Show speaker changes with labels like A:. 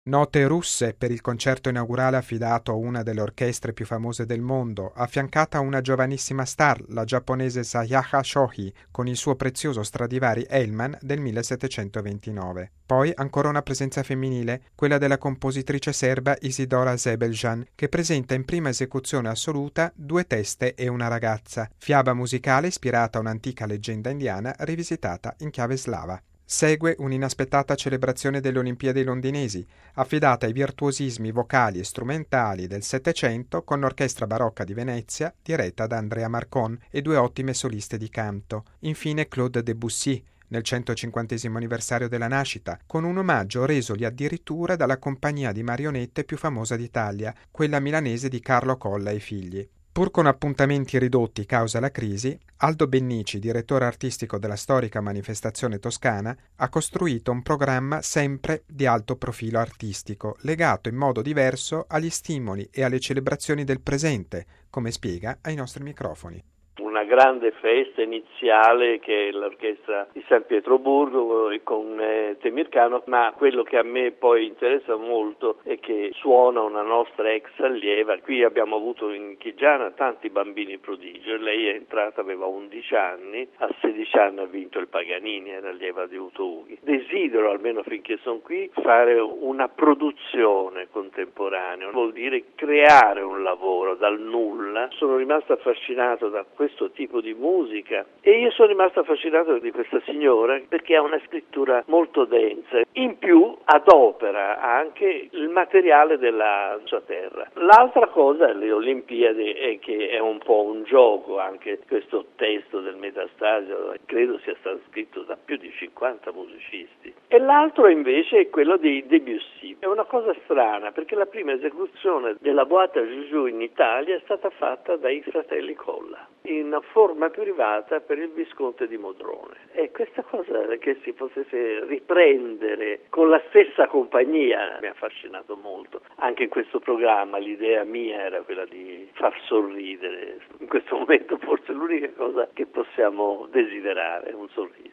A: Note russe per il concerto inaugurale affidato a una delle orchestre più famose del mondo, affiancata a una giovanissima star, la giapponese Sayaka Shoji, con il suo prezioso Stradivari Hellman del 1729. Poi ancora una presenza femminile, quella della compositrice serba Isidora Sebeljan, che presenta in prima esecuzione assoluta Due teste e una ragazza, fiaba musicale ispirata a un'antica leggenda indiana rivisitata in chiave slava. Segue un'inaspettata celebrazione delle Olimpiadi londinesi, affidata ai virtuosismi vocali e strumentali del Settecento con l'Orchestra Barocca di Venezia, diretta da Andrea Marcon e due ottime soliste di canto. Infine Claude Debussy, nel 150° anniversario della nascita, con un omaggio resogli addirittura dalla compagnia di marionette più famosa d'Italia, quella milanese di Carlo Colla e figli. Pur con appuntamenti ridotti causa la crisi, Aldo Bennici, direttore artistico della storica manifestazione toscana, ha costruito un programma sempre di alto profilo artistico, legato in modo diverso agli stimoli e alle celebrazioni del presente, come spiega ai nostri microfoni.
B: Una grande festa iniziale che è l'orchestra di San Pietroburgo e con Temircano, ma quello che a me poi interessa molto è che suona una nostra ex allieva. Qui abbiamo avuto in Chigiana tanti bambini prodigio, lei è entrata, aveva 11 anni, a 16 anni ha vinto il Paganini, era allieva di Uto Ughi. Desidero, almeno finché sono qui, fare una produzione contemporanea, vuol dire creare un lavoro dal nulla. Sono rimasto affascinato da questo tipo di musica e io sono rimasto affascinato di questa signora perché ha una scrittura molto densa, in più adopera anche il materiale della sua terra. L'altra cosa, le Olimpiadi, è che è un po' un gioco anche questo testo del Metastasio, credo sia stato scritto da più di 50 musicisti. E l'altro invece è quello di Debussy. È una cosa strana perché la prima esecuzione della Boîte à Joujou in Italia è stata fatta dai fratelli Colla in forma privata per il Visconte di Modrone. E questa cosa che si potesse riprendere con la stessa compagnia mi ha affascinato molto. Anche in questo programma l'idea mia era quella di far sorridere. In questo momento forse l'unica cosa che possiamo desiderare è un sorriso.